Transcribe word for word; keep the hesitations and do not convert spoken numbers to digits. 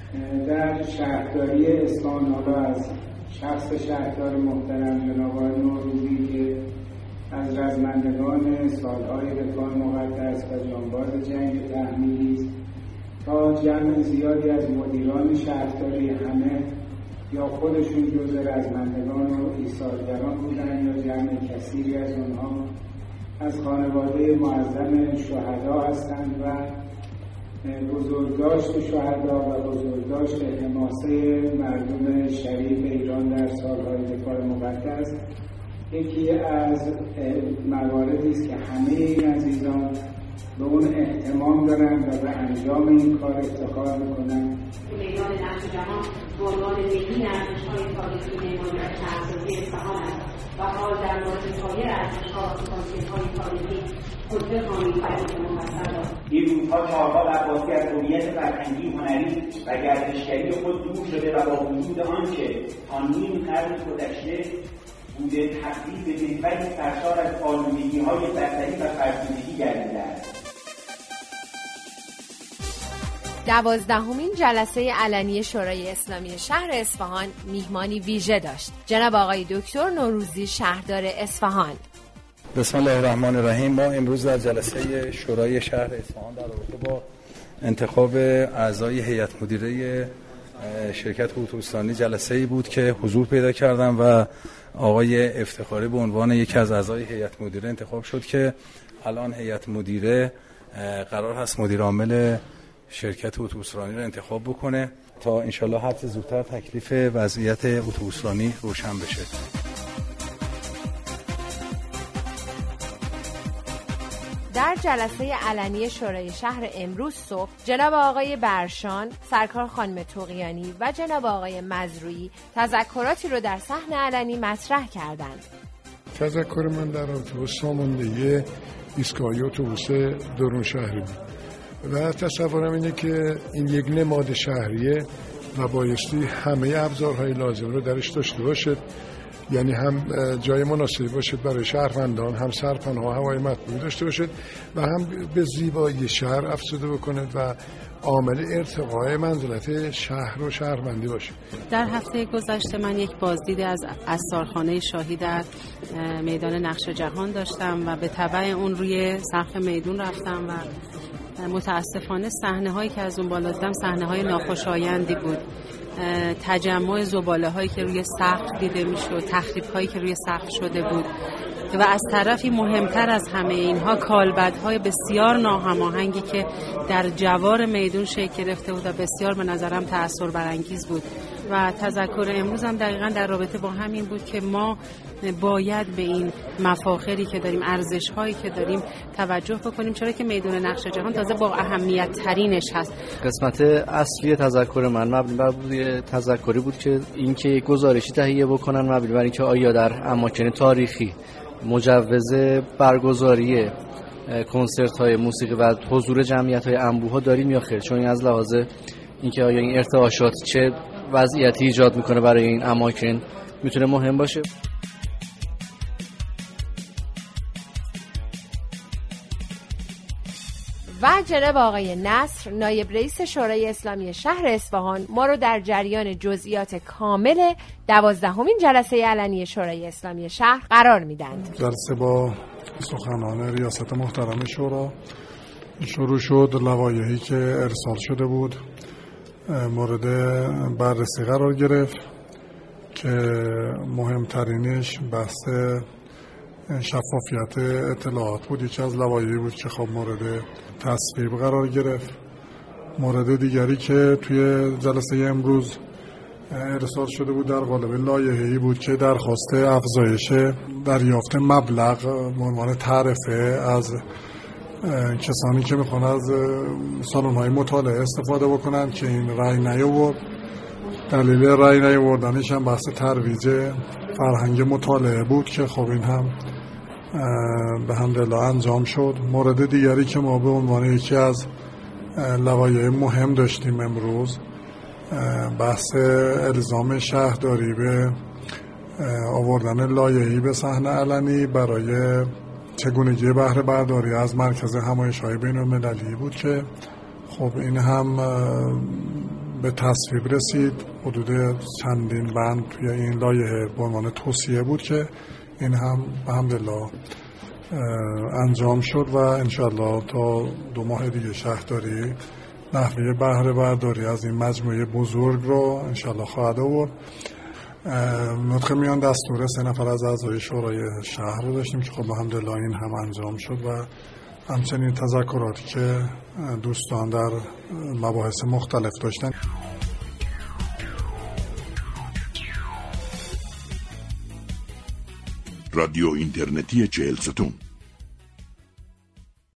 در شهرداری اصفهان، حالا از شخص شهردار محترم جناب آقای نوروزی که از رزمندگان سالهای دفاع مقدس و جانباز جنگ تحمیلی است تا جمع زیادی از مدیران شهرداری، همه یا خودشون جز رزمندگان و ایثارگران بودن یا جمع کثیری از اونها از خانواده معظم شهدا هستند و بزرگداشت شهدا و بزرگداشت حماسه مردم شریف ایران در سالهای دفاع مقدس یکی از مواردی است که همه این عزیزان به اون اهتمام دارن و به انجام این کار افتخار میکنن. میدان نقش جهان به عنوان ملی ارزش‌های تاریخی معماری و شهرسازی اصفهان است و حال در مورد سایر ارزش‌ها و پتانسیل‌های تاریخی قدرت آمیزی و مفصل دارد. این روزها چهارباد عباسی از هویت فرهنگی، هنری و گردشگری خود دور شده و با وجود آنچه تا نیم قرن گذشته بوده تبدیل به محوری سرشار از آلودگی‌های بصری و فرسودگی گردیده است. دوازدهمین جلسه علنی شورای اسلامی شهر اصفهان میهمانی ویژه داشت. جناب آقای دکتر نوروزی شهردار اصفهان. بسم الله الرحمن الرحیم. ما امروز در جلسه شورای شهر اصفهان در رابطه با انتخاب اعضای هیئت مدیره شرکت اتوبوسرانی جلسه‌ای بود که حضور پیدا کردم و آقای افتخاری به عنوان یکی از اعضای هیئت مدیره انتخاب شد که الان هیئت مدیره قرار هست مدیر عامل شرکت اتوبوسرانی رو انتخاب بکنه تا انشالله هر چه زودتر تکلیف وضعیت اتوبوسرانی روشن بشه. در جلسه علنی شورای شهر امروز صبح جناب آقای برشان، سرکار خانم طغیانی و جناب آقای مزروعی تذکراتی رو در صحن علنی مطرح کردند. تذکر من در رابطه با ساماندهی ایستگاه اتوبوس درون شهری بود و تصورم اینه که این یک نماد شهریه و بایستی همه ابزارهای لازم رو درش داشته باشد، یعنی هم جای مناسبی باشد برای شهروندان، هم سرپناه هوای مطبوعی داشته باشد و هم به زیبایی شهر افزوده بکند و عامل ارتقای منزلت شهر و شهروندی باشه. در هفته گذشته من یک بازدید از عصارخانه شاهی در میدان نقش جهان داشتم و به تبع اون روی سقف میدون رفتم و متاسفانه صحنه هایی که از اون بالا دیدم صحنه های ناخوشایندی بود. تجمع زباله هایی که روی سقف دیده میشد، تخریب هایی که روی سقف شده بود و از طرفی مهمتر از همه اینها کالبدهای بسیار ناهماهنگی که در جوار میدون شکل گرفته بود و بسیار به نظرم تأثیر برانگیز بود و تذکر امروز هم دقیقاً در رابطه با همین بود که ما باید به این مفاخری که داریم، ارزش هایی که داریم توجه بکنیم، چرا که میدون نقش جهان تازه با اهمیت ترینش هست. قسمت اصلی تذکر من مبنی بر بود تذکری بود که اینکه گزارشی تهیه بکنن مبنی بر اینکه آیا در اماکن تاریخی مجوز برگزاری کنسرت های موسیقی و حضور جمعیت های انبوه ها داریم یا خیر، چون این از لحاظ اینکه آیا این ارتعاشات چه وضعیتی ایجاد میکنه برای این اماکن میتونه مهم باشه. و جناب آقای نصر نایب رئیس شورای اسلامی شهر اصفهان ما رو در جریان جزئیات کامل دوازدهمین جلسه علنی شورای اسلامی شهر قرار میدند. جلسه با سخنان ریاست محترم شورا شروع شد. لوایحی که ارسال شده بود مورد بررسی قرار گرفت که مهمترینش بحث شفافیت اطلاعات بود. یکی از لوایحی بود که خب مورد تصویب قرار گرفت. مورد دیگری که توی جلسه امروز ارسال شده بود در قالب لایحه‌ای بود که درخواست افزایش دریافت مبلغ به عنوان تعرفه از کسانی که میخوان از سالن‌های مطالعه استفاده بکنن که این رأی نیاورد. دلیل رأی نیاوردنش هم بحث ترویج فرهنگ مطالعه بود که خب این هم به حمدالله انجام شد. مورد دیگری که ما به عنوان یکی از لوایح مهم داشتیم امروز بحث الزام شهرداری به آوردن لایحه‌ای به صحنه علنی برای چگونگی بهره برداری از مرکز همایش‌های بین‌المللی بود که خب این هم به تصویب رسید. حدود چندین بند توی این لایحه به عنوان توصیه بود که این هم الحمدلله انجام شد و انشالله تا دو ماه دیگه شهرداری نحوه بهره برداری از این مجموعه بزرگ رو انشالله خواهد آورد. نطق میان دستور سه نفر از اعضای شورای شهر رو داشتیم که خب الحمدلله این هم انجام شد و همچنین تذکراتی که دوستان در مباحث مختلف داشتن. رادیو اینترنتی چهل ستون